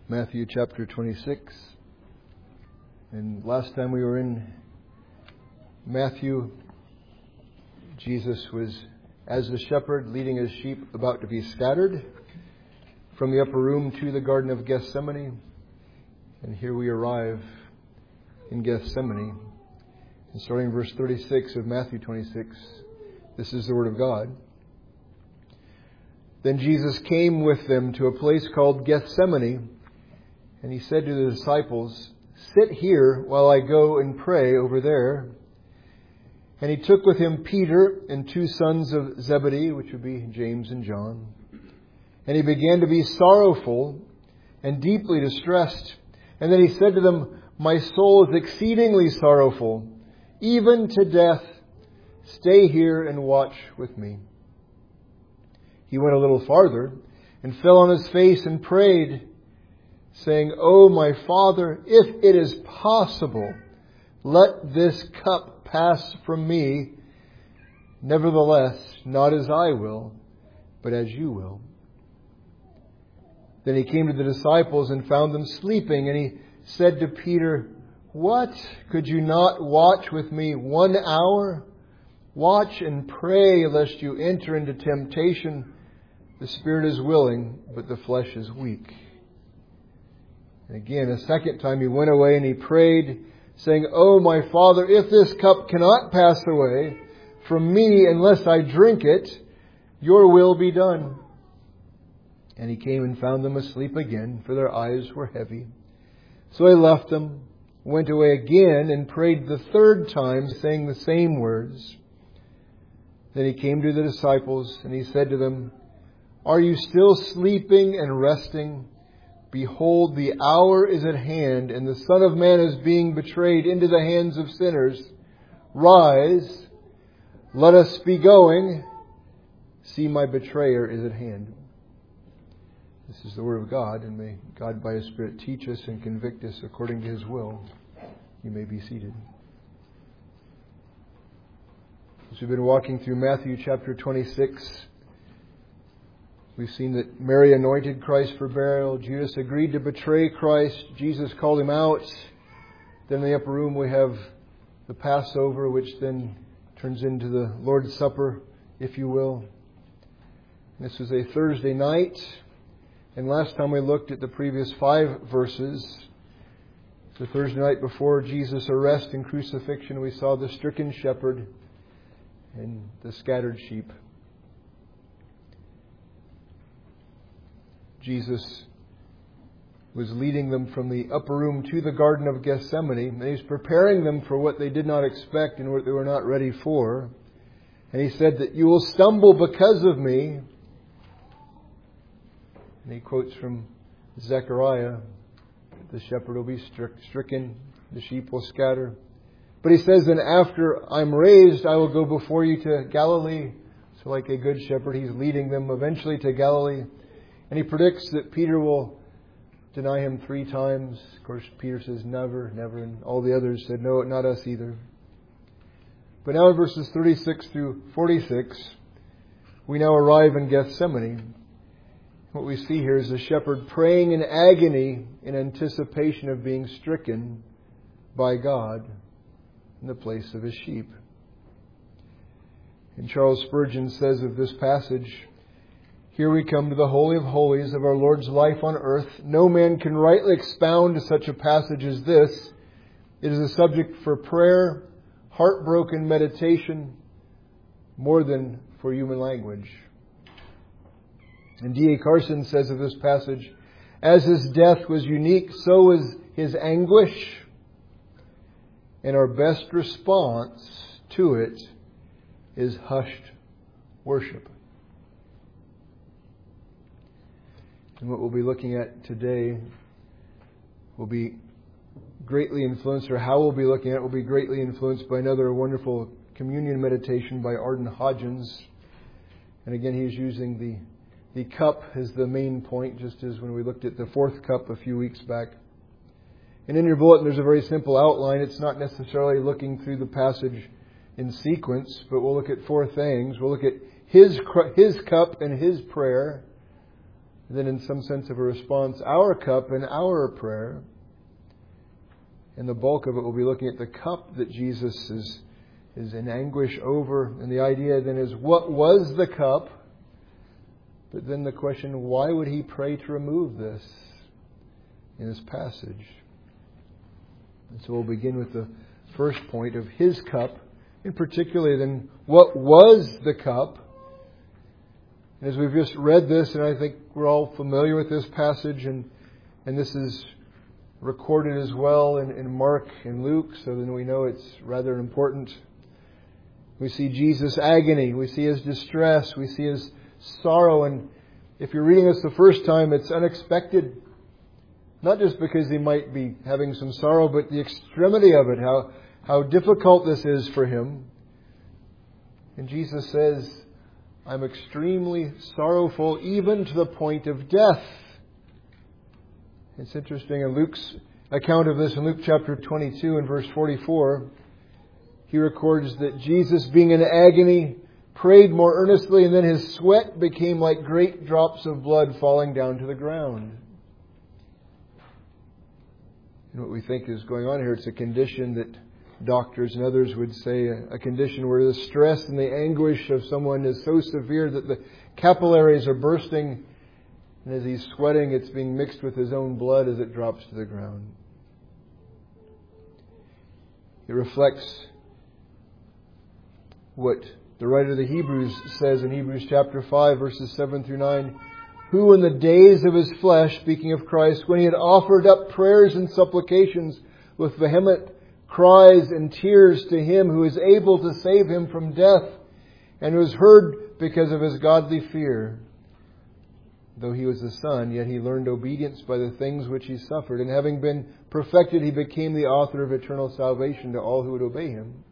Matthew chapter 26. And last time we were in Matthew, Jesus was, as the shepherd, leading his sheep about to be scattered from the upper room to the Garden of Gethsemane. And here we arrive in Gethsemane. And starting in verse 36 of Matthew 26, this is the Word of God. Then Jesus came with them to a place called Gethsemane, and he said to the disciples, "Sit here while I go and pray over there." And he took with him Peter and two sons of Zebedee, which would be James and John. And he began to be sorrowful and deeply distressed. And then he said to them, "My soul is exceedingly sorrowful, even to death. Stay here and watch with me." He went a little farther and fell on his face and prayed, saying, "O my Father, if it is possible, let this cup pass from me. Nevertheless, not as I will, but as you will." Then he came to the disciples and found them sleeping, and he said to Peter, "What? Could you not watch with me 1 hour? Watch and pray lest you enter into temptation. The spirit is willing, but the flesh is weak." And again, a second time he went away and he prayed, saying, "O my Father, if this cup cannot pass away from me unless I drink it, your will be done." And he came and found them asleep again, for their eyes were heavy. So he left them, went away again, and prayed the third time, saying the same words. Then he came to the disciples, and he said to them, "Are you still sleeping and resting? Behold, the hour is at hand, and the Son of Man is being betrayed into the hands of sinners. Rise, let us be going. See, my betrayer is at hand." This is the Word of God, and may God by His Spirit teach us and convict us according to His will. You may be seated. As we've been walking through Matthew chapter 26, we've seen that Mary anointed Christ for burial. Judas agreed to betray Christ. Jesus called him out. Then in the upper room we have the Passover, which then turns into the Lord's Supper, if you will. This was a Thursday night. And last time we looked at the previous 5 verses. The Thursday night before Jesus' arrest and crucifixion, we saw the stricken shepherd and the scattered sheep. Jesus was leading them from the upper room to the Garden of Gethsemane, and He was preparing them for what they did not expect and what they were not ready for. And He said that you will stumble because of me. And He quotes from Zechariah, "The shepherd will be stricken, the sheep will scatter." But He says, "And after I'm raised, I will go before you to Galilee." So like a good shepherd, He's leading them eventually to Galilee. And He predicts that Peter will deny Him 3 times. Of course, Peter says, "Never, never." And all the others said, "No, not us either." But now in verses 36 through 46, we now arrive in Gethsemane. What we see here is the shepherd praying in agony in anticipation of being stricken by God in the place of His sheep. And Charles Spurgeon says of this passage, "Here we come to the Holy of Holies of our Lord's life on earth. No man can rightly expound such a passage as this. It is a subject for prayer, heartbroken meditation, more than for human language." And D.A. Carson says of this passage, "As His death was unique, so was His anguish. And our best response to it is hushed worship." And what we'll be looking at today will be greatly influenced, or how we'll be looking at it will be greatly influenced by another wonderful communion meditation by Arden Hodgins. And again, he's using the cup as the main point, just as when we looked at the 4th cup a few weeks back. And in your bulletin, there's a very simple outline. It's not necessarily looking through the passage in sequence, but we'll look at 4 things. We'll look at His cup and His prayer. And then in some sense of a response, our cup and our prayer. And the bulk of it will be looking at the cup that Jesus is in anguish over. And the idea then is, what was the cup? But then the question, why would he pray to remove this in this passage? And so we'll begin with the first point of his cup. And particularly then, what was the cup? And as we've just read this, and I think we're all familiar with this passage, and this is recorded as well in Mark and Luke, so then we know it's rather important. We see Jesus' agony, we see his distress, we see his sorrow, and if you're reading this the first time, it's unexpected. Not just because he might be having some sorrow, but the extremity of it, how difficult this is for him. And Jesus says, I'm extremely sorrowful, even to the point of death. It's interesting, in Luke's account of this, in Luke chapter 22 and verse 44, he records that Jesus, being in agony, prayed more earnestly, and then his sweat became like great drops of blood falling down to the ground. And what we think is going on here, it's a condition that doctors and others would say, a condition where the stress and the anguish of someone is so severe that the capillaries are bursting, and as he's sweating, it's being mixed with his own blood as it drops to the ground. It reflects what the writer of the Hebrews says in Hebrews chapter 5, verses 7 through 9, who in the days of his flesh, speaking of Christ, when he had offered up prayers and supplications with vehement cries and tears to him who is able to save him from death, and was heard because of his godly fear. Though he was a son, yet he learned obedience by the things which he suffered, and having been perfected, he became the author of eternal salvation to all who would obey him.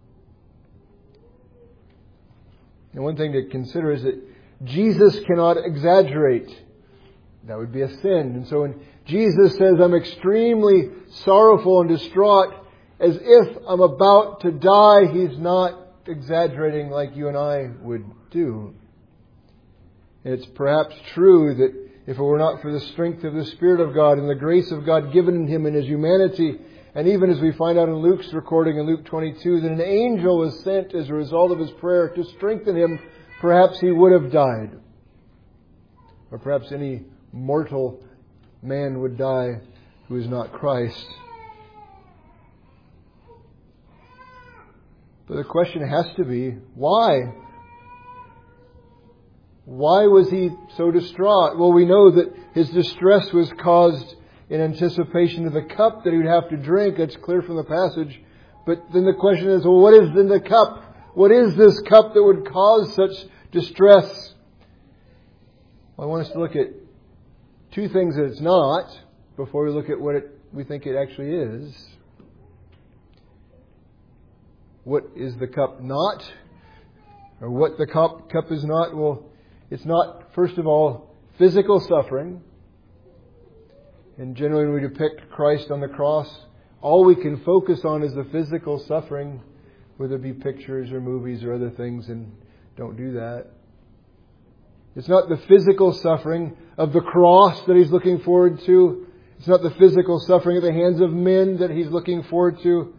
And one thing to consider is that Jesus cannot exaggerate. That would be a sin. And so when Jesus says, I'm extremely sorrowful and distraught, as if I'm about to die, he's not exaggerating like you and I would do. And it's perhaps true that if it were not for the strength of the Spirit of God and the grace of God given him in his humanity, and even as we find out in Luke's recording in Luke 22, that an angel was sent as a result of his prayer to strengthen him, perhaps he would have died. Or perhaps any mortal man would die who is not Christ. But the question has to be, why? Why was he so distraught? Well, we know that his distress was caused in anticipation of the cup that he would have to drink. That's clear from the passage. But then the question is, well, what is in the cup? What is this cup that would cause such distress? Well, I want us to look at two things that it's not before we look at what we think it actually is. What is the cup not? Or what the cup is not? Well, it's not, first of all, physical suffering. And generally when we depict Christ on the cross, all we can focus on is the physical suffering, whether it be pictures or movies or other things, and don't do that. It's not the physical suffering of the cross that he's looking forward to. It's not the physical suffering at the hands of men that he's looking forward to.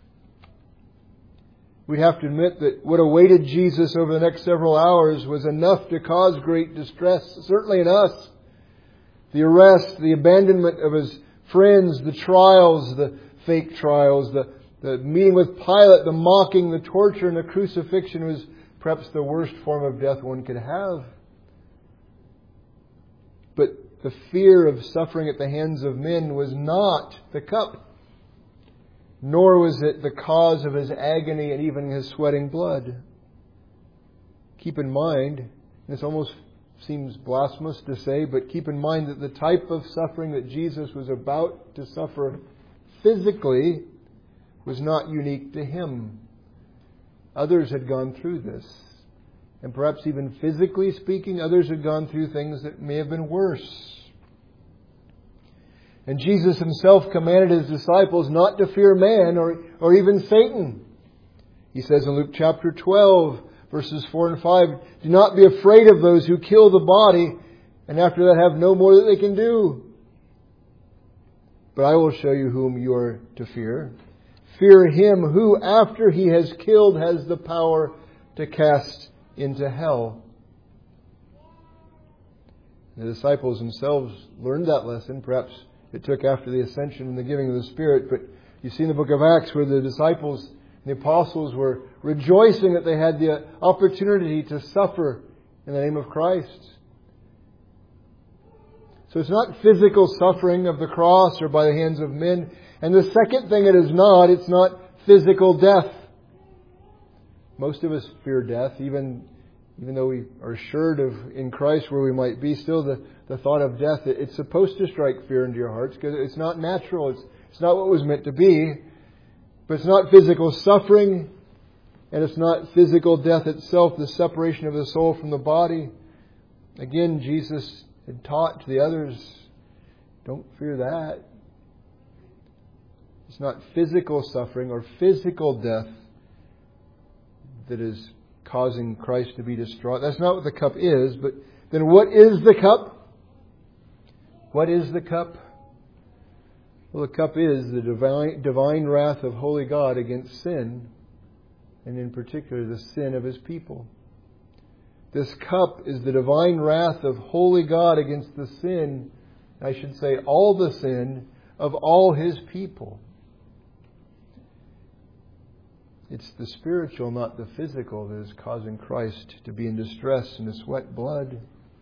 We'd have to admit that what awaited Jesus over the next several hours was enough to cause great distress, certainly in us. The arrest, the abandonment of his friends, the trials, the fake trials, the meeting with Pilate, the mocking, the torture, and the crucifixion was perhaps the worst form of death one could have. But the fear of suffering at the hands of men was not the cup. Nor was it the cause of his agony and even his sweating blood. Keep in mind, and this almost seems blasphemous to say, but keep in mind that the type of suffering that Jesus was about to suffer physically was not unique to him. Others had gone through this. And perhaps even physically speaking, others had gone through things that may have been worse. And Jesus himself commanded his disciples not to fear man or even Satan. He says in Luke chapter 12, verses 4 and 5, do not be afraid of those who kill the body, and after that have no more that they can do. But I will show you whom you are to fear. Fear him who, after he has killed, has the power to cast into hell. The disciples themselves learned that lesson. Perhaps it took after the ascension and the giving of the Spirit. But you see in the book of Acts where the disciples and the apostles were rejoicing that they had the opportunity to suffer in the name of Christ. So it's not physical suffering of the cross or by the hands of men. And the second thing it's not physical death. Most of us fear death, even though we are assured of in Christ where we might be. Still, the thought of death, it's supposed to strike fear into your hearts because it's not natural. It's not what it was meant to be. But it's not physical suffering, and it's not physical death itself, the separation of the soul from the body. Again, Jesus had taught to the others, don't fear that. It's not physical suffering or physical death that is causing Christ to be distraught. That's not what the cup is. But then what is the cup? What is the cup? Well, the cup is the divine wrath of holy God against sin, and in particular the sin of His people. This cup is the divine wrath of holy God against the sin, I should say all the sin, of all His people. It's the spiritual, not the physical, that is causing Christ to be in distress and to sweat blood.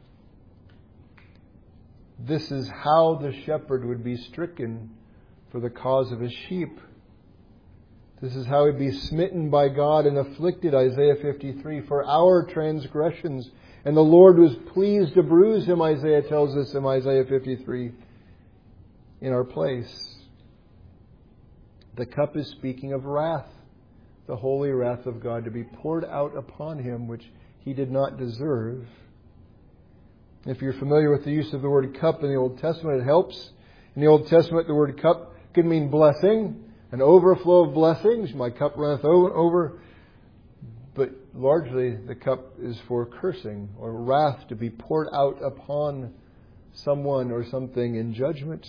This is how the shepherd would be stricken for the cause of his sheep. This is how he'd be smitten by God and afflicted, Isaiah 53, for our transgressions. And the Lord was pleased to bruise him, Isaiah tells us in Isaiah 53, in our place. The cup is speaking of wrath, the holy wrath of God to be poured out upon him, which he did not deserve. If you're familiar with the use of the word cup in the Old Testament, it helps. In the Old Testament, the word cup could mean blessing, an overflow of blessings. My cup runneth over. But largely, the cup is for cursing or wrath to be poured out upon someone or something in judgment.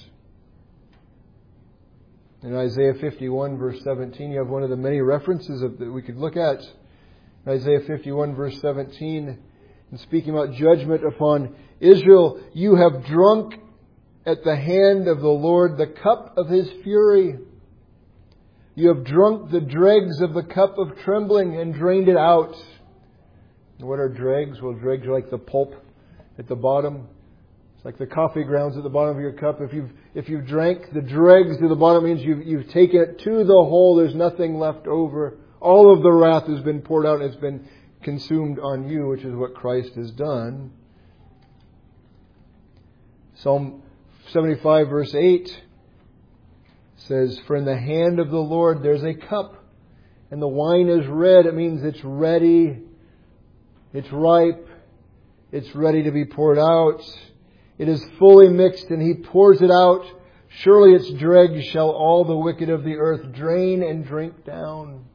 In Isaiah 51, verse 17, you have one of the many references that we could look at. In Isaiah 51, verse 17, and speaking about judgment upon Israel, you have drunk at the hand of the Lord the cup of His fury. You have drunk the dregs of the cup of trembling and drained it out. And what are dregs? Well, dregs are like the pulp at the bottom. It's like the coffee grounds at the bottom of your cup. If you've drank the dregs to the bottom, it means you've taken it to the hole. There's nothing left over. All of the wrath has been poured out and it's been consumed on you, which is what Christ has done. Psalm 75 verse 8 says, for in the hand of the Lord there's a cup, and the wine is red. It means it's ready, it's ripe, it's ready to be poured out. It is fully mixed, and He pours it out. Surely its dregs shall all the wicked of the earth drain and drink down.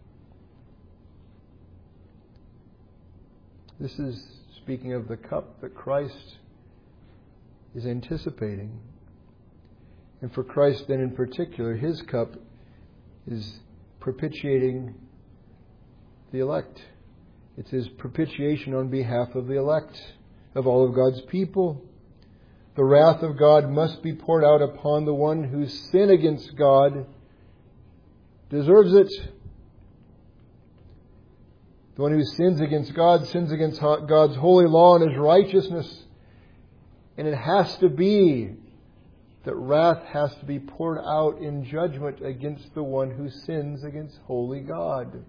This is speaking of the cup that Christ is anticipating. And for Christ then in particular, His cup is propitiating the elect. It's His propitiation on behalf of the elect, of all of God's people. The wrath of God must be poured out upon the one whose sin against God deserves it. The one who sins against God sins against God's holy law and His righteousness. And it has to be that wrath has to be poured out in judgment against the one who sins against holy God.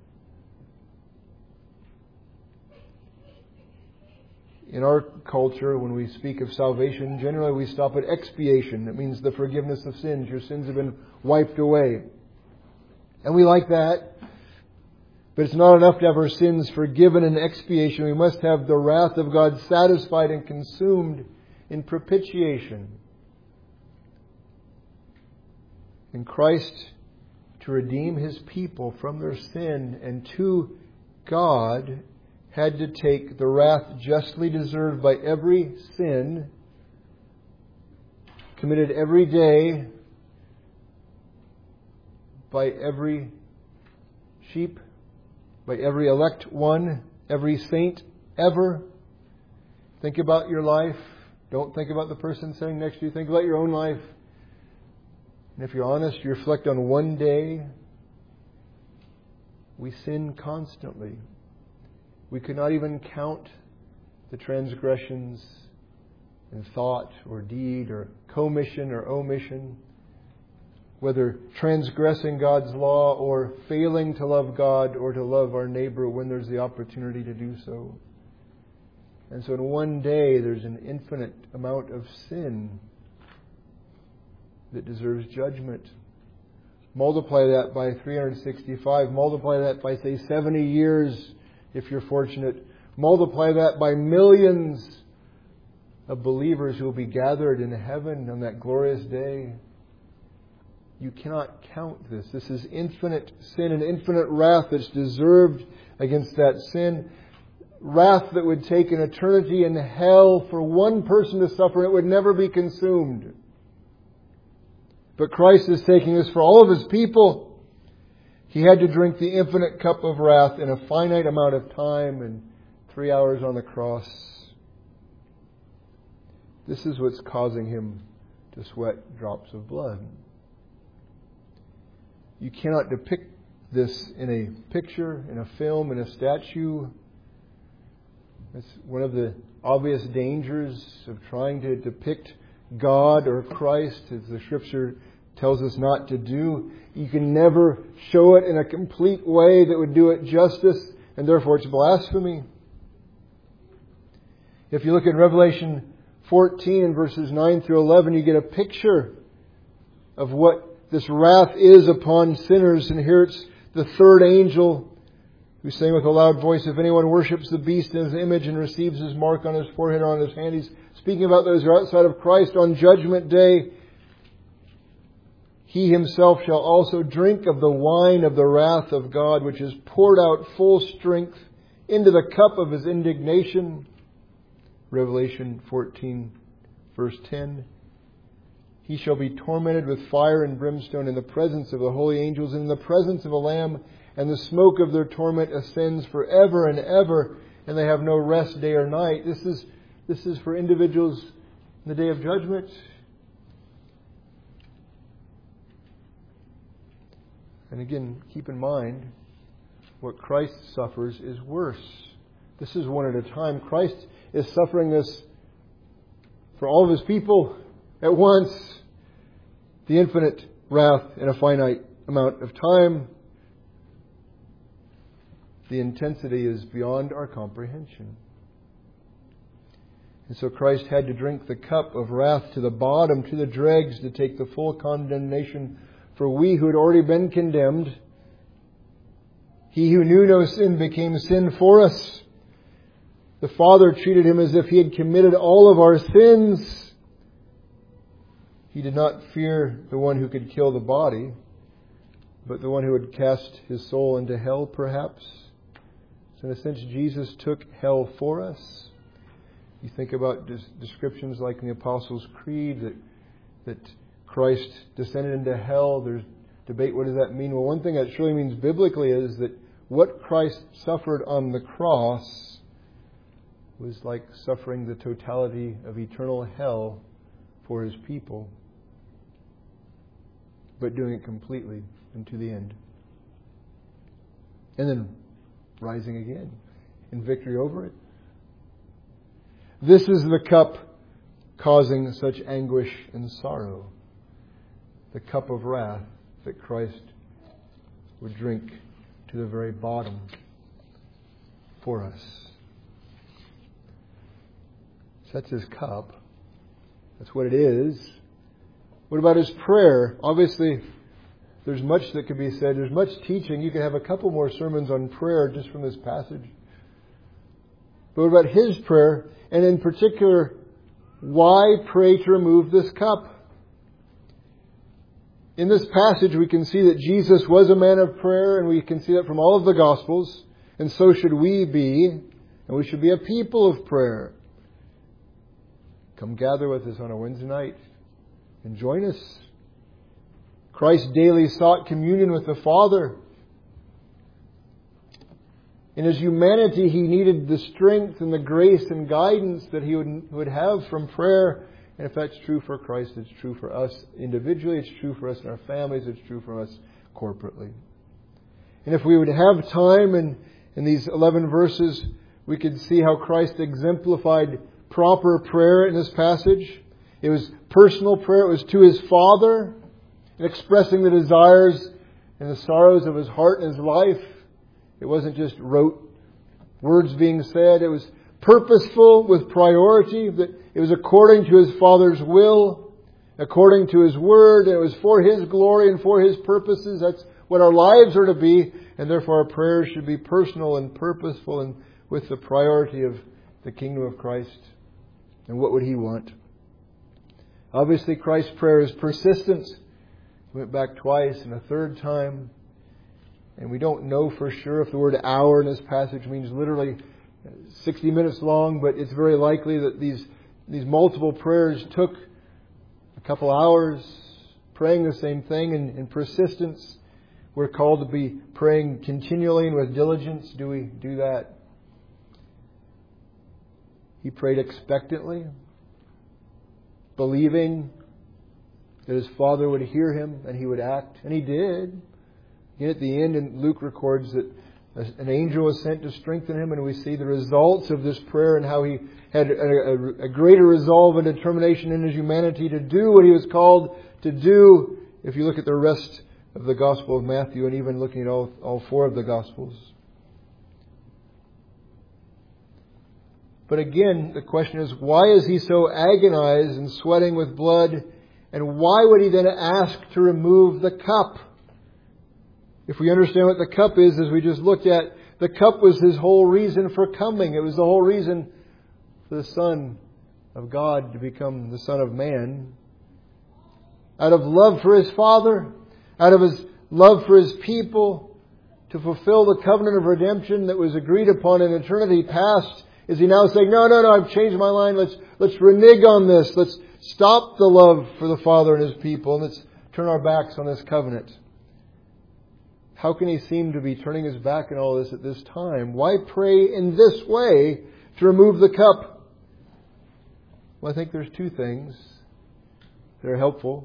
In our culture, when we speak of salvation, generally we stop at expiation. It means the forgiveness of sins. Your sins have been wiped away. And we like that. But it's not enough to have our sins forgiven in expiation. We must have the wrath of God satisfied and consumed in propitiation. And Christ, to redeem His people from their sin and to God, had to take the wrath justly deserved by every sin committed every day by every sheep, by every elect one, every saint ever. Think about your life. Don't think about the person sitting next to you. Think about your own life. And if you're honest, you reflect on one day. We sin constantly. We could not even count the transgressions in thought or deed or commission or omission, whether transgressing God's law or failing to love God or to love our neighbor when there's the opportunity to do so. And so in one day there's an infinite amount of sin that deserves judgment. Multiply that by 365. Multiply that by, say, 70 years if you're fortunate. Multiply that by millions of believers who will be gathered in heaven on that glorious day. You cannot count this. This is infinite sin and infinite wrath that's deserved against that sin. Wrath that would take an eternity in hell for one person to suffer. It would never be consumed. But Christ is taking this for all of His people. He had to drink the infinite cup of wrath in a finite amount of time and 3 hours on the cross. This is what's causing Him to sweat drops of blood. You cannot depict this in a picture, in a film, in a statue. It's one of the obvious dangers of trying to depict God or Christ, as the Scripture tells us not to do. You can never show it in a complete way that would do it justice, and therefore it's blasphemy. If you look at Revelation 14 verses 9 through 11, you get a picture of what this wrath is upon sinners. And here it's the third angel who's saying with a loud voice, if anyone worships the beast in his image and receives his mark on his forehead or on his hand. He's speaking about those who are outside of Christ on Judgment Day. He himself shall also drink of the wine of the wrath of God, which is poured out full strength into the cup of His indignation. Revelation 14 verse 10. He shall be tormented with fire and brimstone in the presence of the holy angels and in the presence of the Lamb, and the smoke of their torment ascends forever and ever, and they have no rest day or night. This is for individuals in the day of judgment. And again, keep in mind, what Christ suffers is worse. This is one at a time. Christ is suffering this for all of His people at once. The infinite wrath in a finite amount of time. The intensity is beyond our comprehension. And so Christ had to drink the cup of wrath to the bottom, to the dregs, to take the full condemnation for we who had already been condemned. He who knew no sin became sin for us. The Father treated Him as if He had committed all of our sins. He did not fear the one who could kill the body, but the one who would cast his soul into hell, perhaps. So in a sense, Jesus took hell for us. You think about descriptions like in the Apostles' Creed that Christ descended into hell. There's debate, what does that mean? Well, one thing that surely means biblically is that what Christ suffered on the cross was like suffering the totality of eternal hell for His people, but doing it completely and to the end. And then rising again in victory over it. This is the cup causing such anguish and sorrow. The cup of wrath that Christ would drink to the very bottom for us. So that's His cup. That's what it is. What about His prayer? Obviously, there's much that could be said. There's much teaching. You could have a couple more sermons on prayer just from this passage. But what about His prayer? And in particular, why pray to remove this cup? In this passage, we can see that Jesus was a man of prayer, and we can see that from all of the Gospels. And so should we be. And we should be a people of prayer. Come gather with us on a Wednesday night. and join us. Christ daily sought communion with the Father. In His humanity, He needed the strength and the grace and guidance that He would have from prayer. And if that's true for Christ, it's true for us individually, it's true for us in our families, it's true for us corporately. And if we would have time in these 11 verses, we could see how Christ exemplified proper prayer in this passage. It was personal prayer. It was to His Father, expressing the desires and the sorrows of His heart and His life. It wasn't just rote words being said. It was purposeful with priority. That it was according to His Father's will, according to His Word, and it was for His glory and for His purposes. That's what our lives are to be, and therefore our prayers should be personal and purposeful and with the priority of the kingdom of Christ. And what would He want? Obviously, Christ's prayer is persistent. He went back twice and a third time. And we don't know for sure if the word hour in this passage means literally 60 minutes long, but it's very likely that these multiple prayers took a couple hours praying the same thing in persistence. We're called to be praying continually and with diligence. Do we do that? He prayed expectantly, believing that His Father would hear him and He would act. And He did. Again, at the end, and Luke records that an angel was sent to strengthen him, and we see the results of this prayer and how he had a greater resolve and determination in his humanity to do what he was called to do. If you look at the rest of the Gospel of Matthew, and even looking at all four of the Gospels. But again, the question is, why is He so agonized and sweating with blood? And why would He then ask to remove the cup? If we understand what the cup is, as we just looked at, the cup was His whole reason for coming. It was the whole reason for the Son of God to become the Son of Man. Out of love for His Father, out of His love for His people, to fulfill the covenant of redemption that was agreed upon in eternity past, is He now saying, no, I've changed my mind. Let's renege on this. Let's stop the love for the Father and His people, and let's turn our backs on this covenant. How can He seem to be turning His back on all this at this time? Why pray in this way to remove the cup? Well, I think there's two things that are helpful.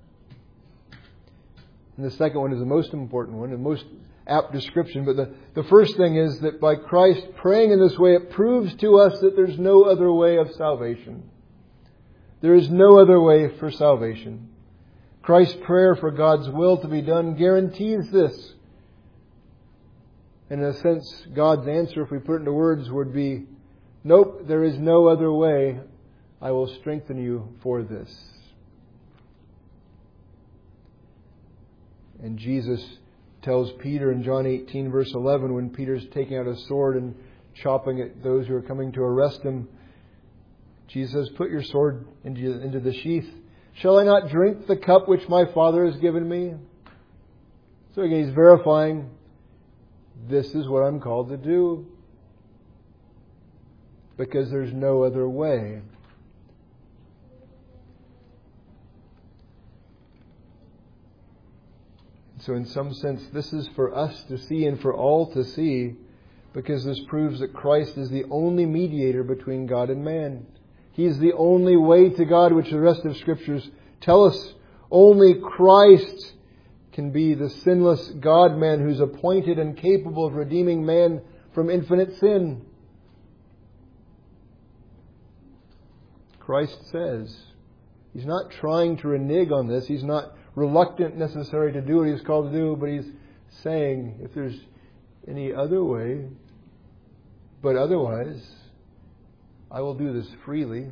And the second one is the most important one, the most apt description. But the first thing is that by Christ praying in this way, it proves to us that there's no other way of salvation. There is no other way for salvation. Christ's prayer for God's will to be done guarantees this. And in a sense, God's answer, if we put it into words, would be, nope, there is no other way. I will strengthen you for this. And Jesus tells Peter in John 18 verse 11, when Peter's taking out a sword and chopping at those who are coming to arrest him, Jesus says, put your sword into the sheath. Shall I not drink the cup which my Father has given me? So again, He's verifying, this is what I'm called to do. Because there's no other way. So in some sense, this is for us to see and for all to see, because this proves that Christ is the only mediator between God and man. He is the only way to God, which the rest of Scriptures tell us. Only Christ can be the sinless God-man who's appointed and capable of redeeming man from infinite sin. Christ says, He's not trying to renege on this. He's not reluctant necessarily to do what He's called to do, but He's saying, if there's any other way, but otherwise, I will do this freely.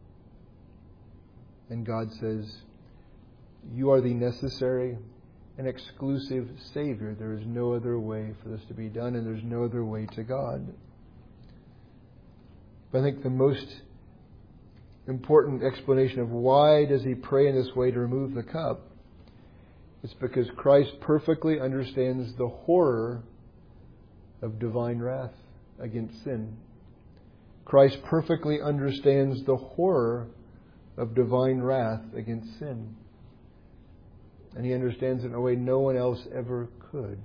And God says, you are the necessary and exclusive Savior. There is no other way for this to be done, and there's no other way to God. But I think the most important explanation of why does He pray in this way to remove the cup, it's because Christ perfectly understands the horror of divine wrath against sin. Christ perfectly understands the horror of divine wrath against sin. And He understands it in a way no one else ever could.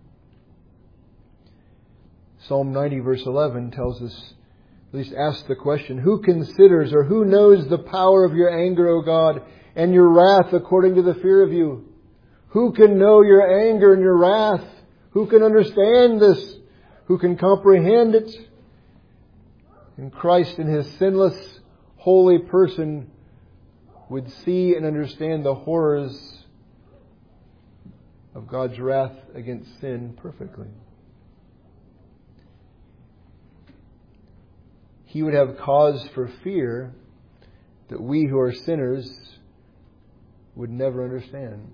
Psalm 90 verse 11 tells us, at least asks the question, who considers or who knows the power of your anger, O God, and your wrath according to the fear of you? Who can know your anger and your wrath? Who can understand this? Who can comprehend it? And Christ in His sinless, holy person would see and understand the horrors of God's wrath against sin perfectly. He would have cause for fear that we who are sinners would never understand.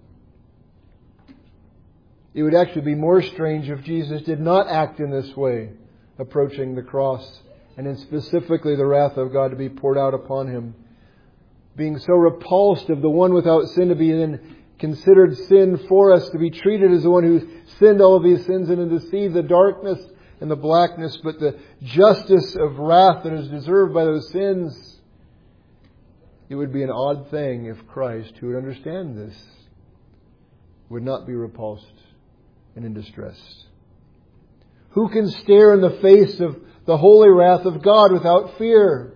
It would actually be more strange if Jesus did not act in this way, approaching the cross, and then specifically the wrath of God to be poured out upon Him. Being so repulsed of the one without sin to be then considered sin for us, to be treated as the one who sinned all of these sins and to see the darkness and the blackness, but the justice of wrath that is deserved by those sins. It would be an odd thing if Christ, who would understand this, would not be repulsed and in distress. Who can stare in the face of the holy wrath of God without fear?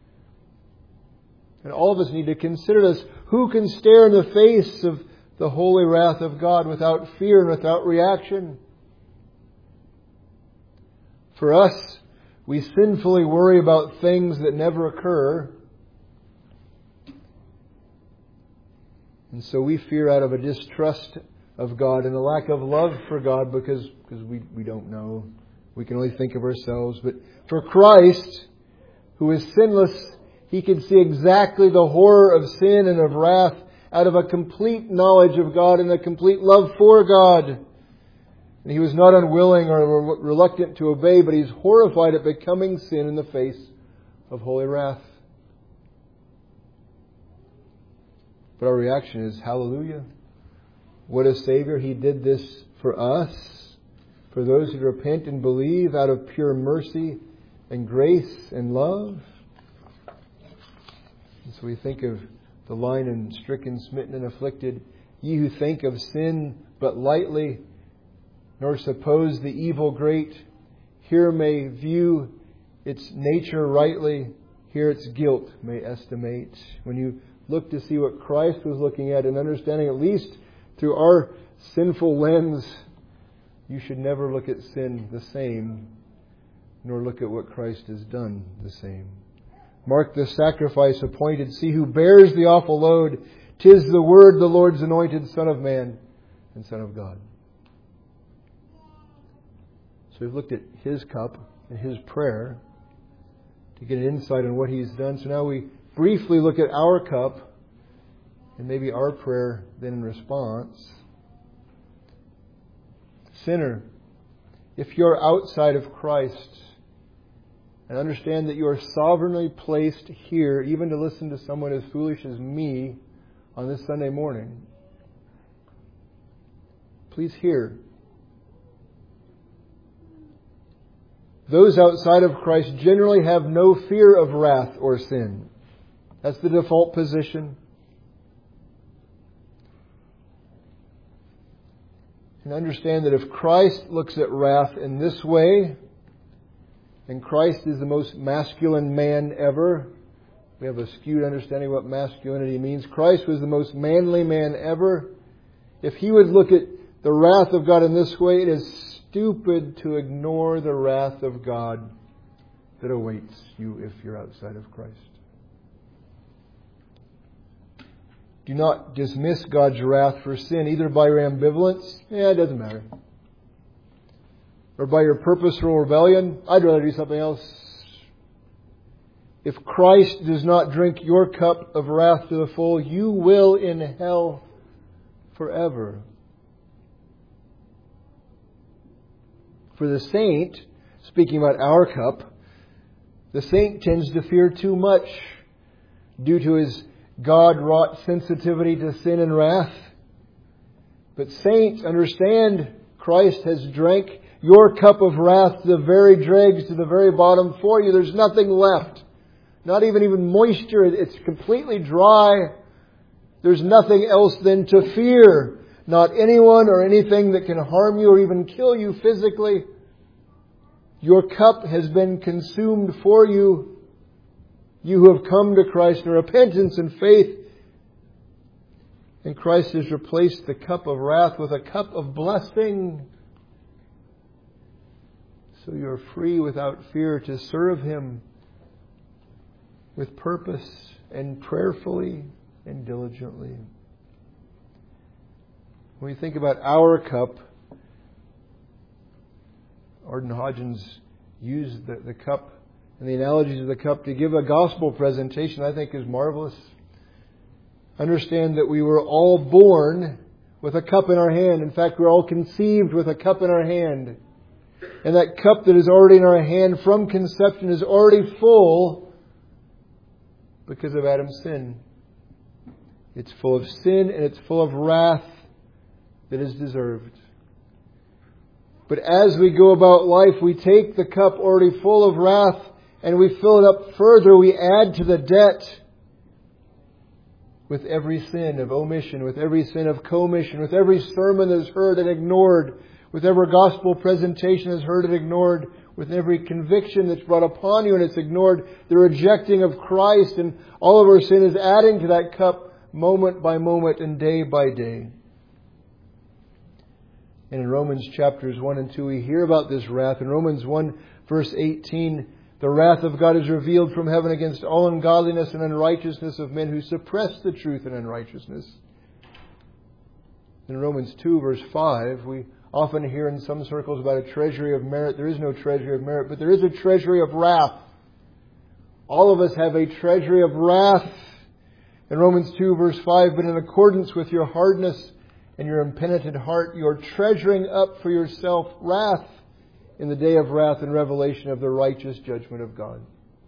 And all of us need to consider this. Who can stare in the face of the holy wrath of God without fear and without reaction? For us, we sinfully worry about things that never occur. And so we fear out of a distrust of God and a lack of love for God because we don't know. We can only think of ourselves. But for Christ, who is sinless, He can see exactly the horror of sin and of wrath out of a complete knowledge of God and a complete love for God. And He was not unwilling or reluctant to obey, but He's horrified at becoming sin in the face of holy wrath. But our reaction is, hallelujah. What a Savior. He did this for us, for those who repent and believe out of pure mercy and grace and love. And so we think of the line in Stricken, Smitten and Afflicted, ye who think of sin but lightly, nor suppose the evil great, here may view its nature rightly, here its guilt may estimate. When you look to see what Christ was looking at and understanding, at least through our sinful lens, you should never look at sin the same, nor look at what Christ has done the same. Mark the sacrifice appointed. See who bears the awful load. 'Tis the Word, the Lord's anointed Son of Man and Son of God. So we've looked at His cup and His prayer to get an insight on what He's done. So now we briefly look at our cup and maybe our prayer then in response. Sinner, if you're outside of Christ, and understand that you are sovereignly placed here, even to listen to someone as foolish as me on this Sunday morning, please hear. Those outside of Christ generally have no fear of wrath or sin. That's the default position. And understand that if Christ looks at wrath in this way, and Christ is the most masculine man ever, we have a skewed understanding of what masculinity means. Christ was the most manly man ever. If He would look at the wrath of God in this way, it is stupid to ignore the wrath of God that awaits you if you're outside of Christ. Do not dismiss God's wrath for sin, either by your ambivalence, it doesn't matter, or by your purposeful rebellion, I'd rather do something else. If Christ does not drink your cup of wrath to the full, you will in hell forever. For the saint, speaking about our cup, the saint tends to fear too much due to his God-wrought sensitivity to sin and wrath. But saints, understand Christ has drank your cup of wrath to the very dregs, to the very bottom for you. There's nothing left. not even moisture. It's completely dry. There's nothing else then to fear. Not anyone or anything that can harm you or even kill you physically. Your cup has been consumed for you. You who have come to Christ in repentance and faith. And Christ has replaced the cup of wrath with a cup of blessing. So you're free without fear to serve Him with purpose and prayerfully and diligently. When we think about our cup, Arden Hodgins used the cup and the analogies of the cup to give a gospel presentation I think is marvelous. Understand that we were all born with a cup in our hand. In fact, we're all conceived with a cup in our hand. And that cup that is already in our hand from conception is already full because of Adam's sin. It's full of sin and it's full of wrath that is deserved. But as we go about life, we take the cup already full of wrath and we fill it up further. We add to the debt with every sin of omission, with every sin of commission, with every sermon that is heard and ignored, with every gospel presentation that is heard and ignored, with every conviction that's brought upon you and it's ignored, the rejecting of Christ and all of our sin is adding to that cup moment by moment and day by day. And in Romans chapters 1 and 2 we hear about this wrath. In Romans 1 verse 18, the wrath of God is revealed from heaven against all ungodliness and unrighteousness of men who suppress the truth in unrighteousness. In Romans 2 verse 5, we often hear in some circles about a treasury of merit. There is no treasury of merit, but there is a treasury of wrath. All of us have a treasury of wrath. In Romans 2 verse 5, but in accordance with your hardness and your impenitent heart, you are treasuring up for yourself wrath in the day of wrath and revelation of the righteous judgment of God.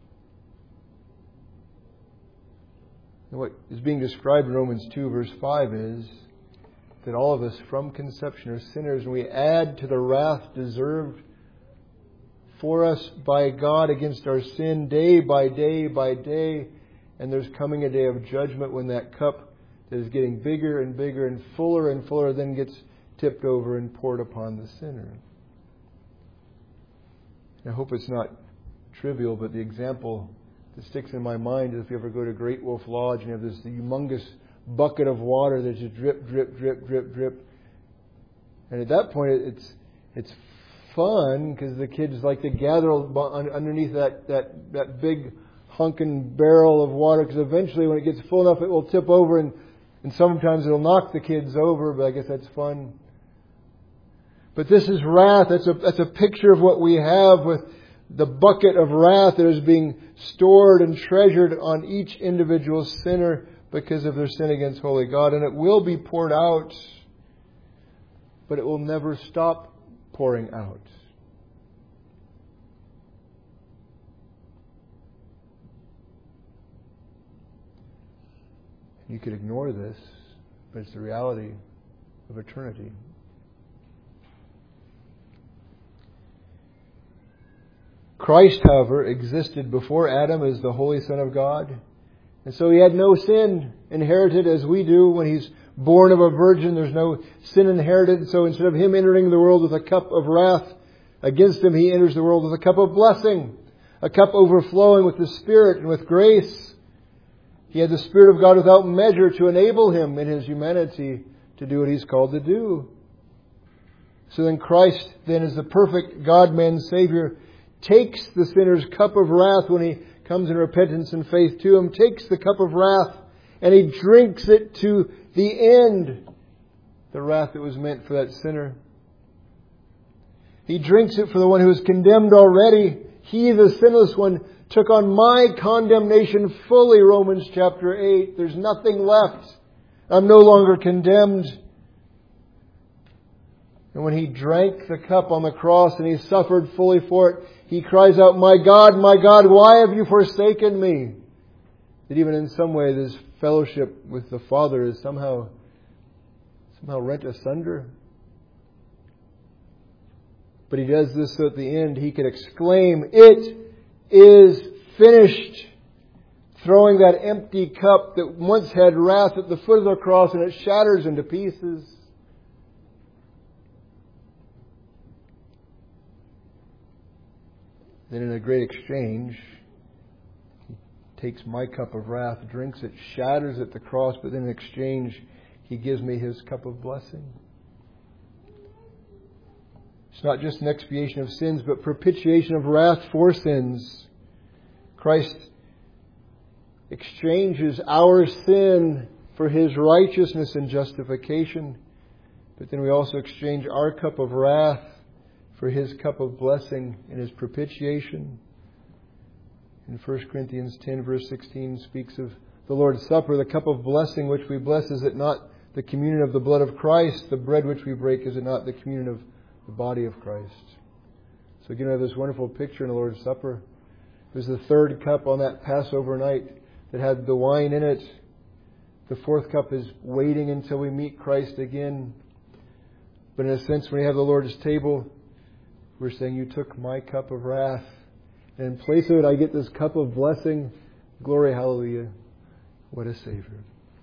And what is being described in Romans 2 verse 5 is that all of us from conception are sinners, and we add to the wrath deserved for us by God against our sin day by day by day. And there's coming a day of judgment when that cup that is getting bigger and bigger and fuller then gets tipped over and poured upon the sinner. I hope it's not trivial, but the example that sticks in my mind is if you ever go to Great Wolf Lodge and you have this humongous bucket of water that just drip, drip, drip, drip, drip. And at that point, it's fun because the kids like to gather underneath that big hunkin' barrel of water, because eventually when it gets full enough, it will tip over and sometimes it'll knock the kids over, but I guess that's fun. But this is wrath. That's a picture of what we have with the bucket of wrath that is being stored and treasured on each individual sinner because of their sin against holy God. And it will be poured out, but it will never stop pouring out. You could ignore this, but it's the reality of eternity. Christ, however, existed before Adam as the Holy Son of God. And so He had no sin inherited as we do. When He's born of a virgin, there's no sin inherited. So instead of Him entering the world with a cup of wrath against Him, He enters the world with a cup of blessing, a cup overflowing with the Spirit and with grace. He had the Spirit of God without measure to enable Him in His humanity to do what He's called to do. So then Christ, then as the perfect God-man Savior, takes the sinner's cup of wrath when he comes in repentance and faith to Him, takes the cup of wrath and He drinks it to the end, the wrath that was meant for that sinner. He drinks it for the one who is condemned already. He, the sinless one, took on my condemnation fully, Romans chapter 8. There's nothing left. I'm no longer condemned. And when He drank the cup on the cross and He suffered fully for it, He cries out, my God, why have you forsaken me? That even in some way this fellowship with the Father is somehow rent asunder. But He does this so at the end He can exclaim, it is finished. throwing that empty cup that once had wrath at the foot of the cross, and it shatters into pieces. Then in a great exchange, He takes my cup of wrath, drinks it, shatters at the cross, but then in exchange, He gives me His cup of blessing. It's not just an expiation of sins, but propitiation of wrath for sins. Christ exchanges our sin for His righteousness and justification. But then we also exchange our cup of wrath for His cup of blessing and His propitiation. In 1 Corinthians 10 verse 16 speaks of the Lord's Supper, the cup of blessing which we bless. Is it not the communion of the blood of Christ? The bread which we break, is it not the communion of the body of Christ? So again, we have this wonderful picture in the Lord's Supper. It was the third cup on that Passover night that had the wine in it. The fourth cup is waiting until we meet Christ again. But in a sense, when we have the Lord's table, we're saying, you took my cup of wrath, and in place of it, I get this cup of blessing. Glory, hallelujah. What a Savior.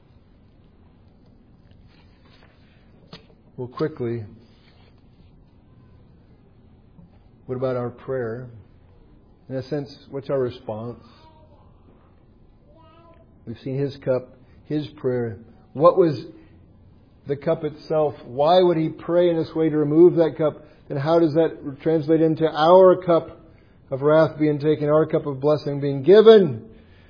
Well, quickly, what about our prayer? In a sense, what's our response? We've seen His cup, His prayer. What was the cup itself? Why would He pray in this way to remove that cup? Then how does that translate into our cup of wrath being taken, our cup of blessing being given?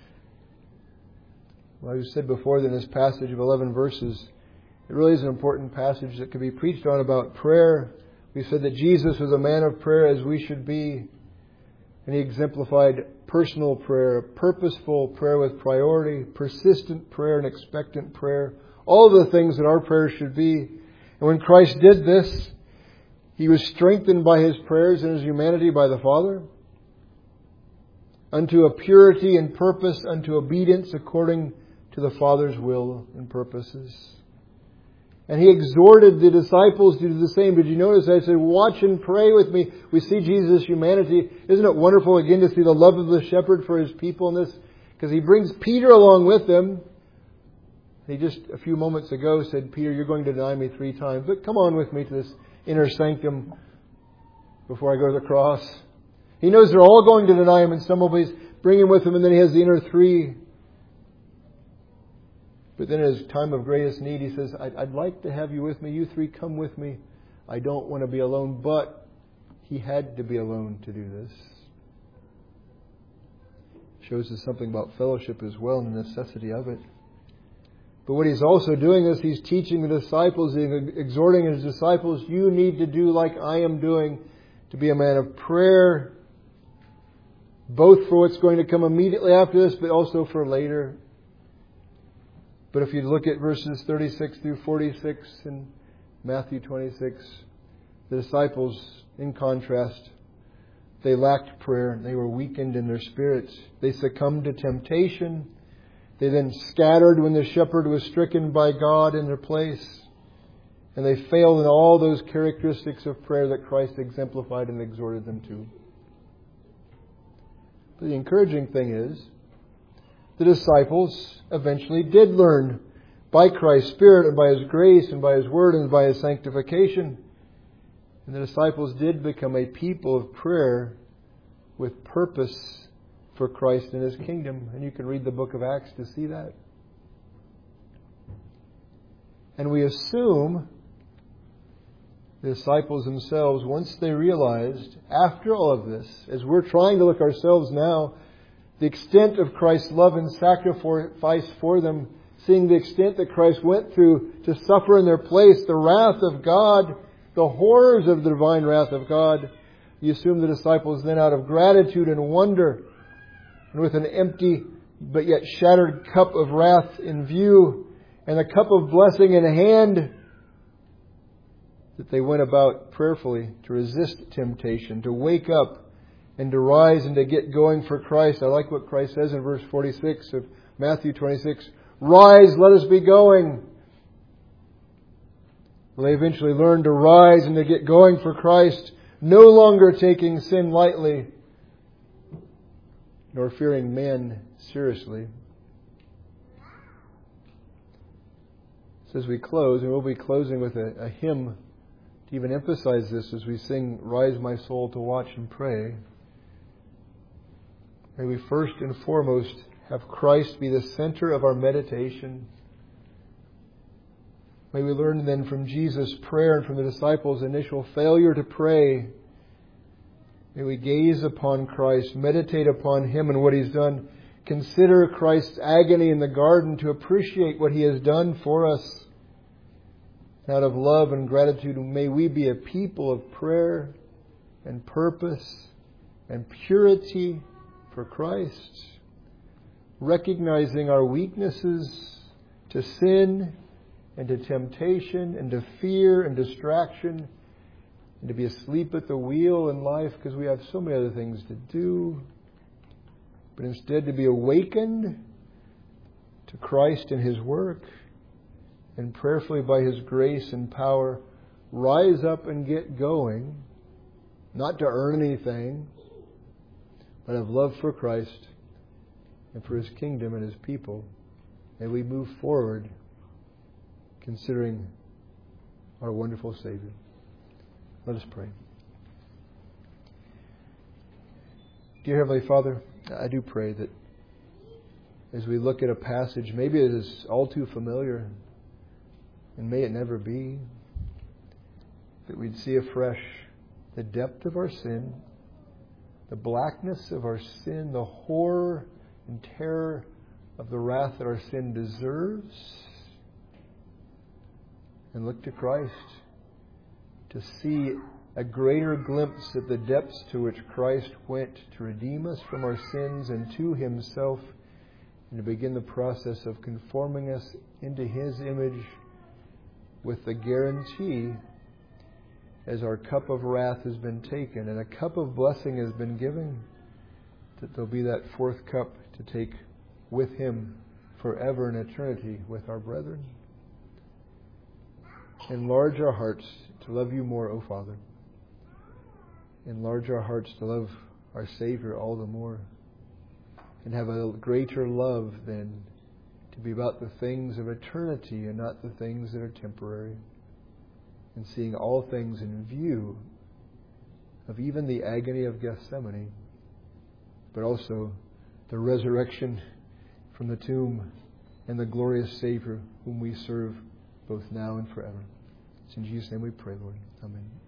Well, I said before that in this passage of 11 verses, it really is an important passage that could be preached on about prayer. We said that Jesus was a man of prayer as we should be. And He exemplified personal prayer, purposeful prayer with priority, persistent prayer and expectant prayer. All the things that our prayer should be. And when Christ did this, He was strengthened by His prayers and His humanity by the Father unto a purity and purpose, unto obedience according to the Father's will and purposes. And He exhorted the disciples to do the same. Did you notice? I said, watch and pray with me. We see Jesus' humanity. Isn't it wonderful again to see the love of the shepherd for His people in this? Because He brings Peter along with Him. He just a few moments ago said, Peter, you're going to deny me 3 times. But come on with me to this inner sanctum before I go to the cross. He knows they're all going to deny Him, and some will bring Him with Him, and then He has the inner 3. But then in His time of greatest need, He says, I'd like to have you with me. You 3 come with me. I don't want to be alone. But He had to be alone to do this. Shows us something about fellowship as well and the necessity of it. But what He's also doing is He's teaching the disciples, exhorting His disciples, you need to do like I am doing, to be a man of prayer, both for what's going to come immediately after this, but also for later. But if you look at verses 36 through 46 in Matthew 26, the disciples, in contrast, they lacked prayer. They were weakened in their spirits. They succumbed to temptation. They then scattered when the shepherd was stricken by God in their place. And they failed in all those characteristics of prayer that Christ exemplified and exhorted them to. But the encouraging thing is, the disciples eventually did learn by Christ's Spirit and by His grace and by His Word and by His sanctification. And the disciples did become a people of prayer with purpose for Christ and His kingdom. And you can read the book of Acts to see that. And we assume the disciples themselves, once they realized, after all of this, as we're trying to look ourselves now, the extent of Christ's love and sacrifice for them, seeing the extent that Christ went through to suffer in their place, the wrath of God, the horrors of the divine wrath of God, you assume the disciples then, out of gratitude and wonder, and with an empty but yet shattered cup of wrath in view, and a cup of blessing in hand, that they went about prayerfully to resist temptation, to wake up and to rise and to get going for Christ. I like what Christ says in verse 46 of Matthew 26. Rise, let us be going. Well, they eventually learned to rise and to get going for Christ, no longer taking sin lightly, nor fearing men seriously, So as we close, and we'll be closing with a hymn to even emphasize this as we sing, Rise My Soul to Watch and Pray. May we first and foremost have Christ be the center of our meditation. May we learn then from Jesus' prayer and from the disciples' initial failure to pray. May we gaze upon Christ, meditate upon Him and what He's done. Consider Christ's agony in the garden to appreciate what He has done for us. Out of love and gratitude, may we be a people of prayer and purpose and purity for Christ, recognizing our weaknesses to sin and to temptation and to fear and distraction, and to be asleep at the wheel in life because we have so many other things to do, but instead to be awakened to Christ and His work, and prayerfully by His grace and power rise up and get going, not to earn anything, but of love for Christ and for His kingdom and His people. May we move forward considering our wonderful Savior. Let us pray. Dear Heavenly Father, I do pray that as we look at a passage, maybe it is all too familiar, and may it never be, that we'd see afresh the depth of our sin, the blackness of our sin, the horror and terror of the wrath that our sin deserves, and look to Christ to see a greater glimpse at the depths to which Christ went to redeem us from our sins and to Himself, and to begin the process of conforming us into His image with the guarantee, as our cup of wrath has been taken and a cup of blessing has been given, that there'll be that fourth cup to take with Him forever in eternity with our brethren. Enlarge our hearts to love You more, O Father. Enlarge our hearts to love our Savior all the more, and have a greater love then to be about the things of eternity and not the things that are temporary, and seeing all things in view of even the agony of Gethsemane, but also the resurrection from the tomb and the glorious Savior whom we serve both now and forever. It's in Jesus' name we pray, Lord. Amen.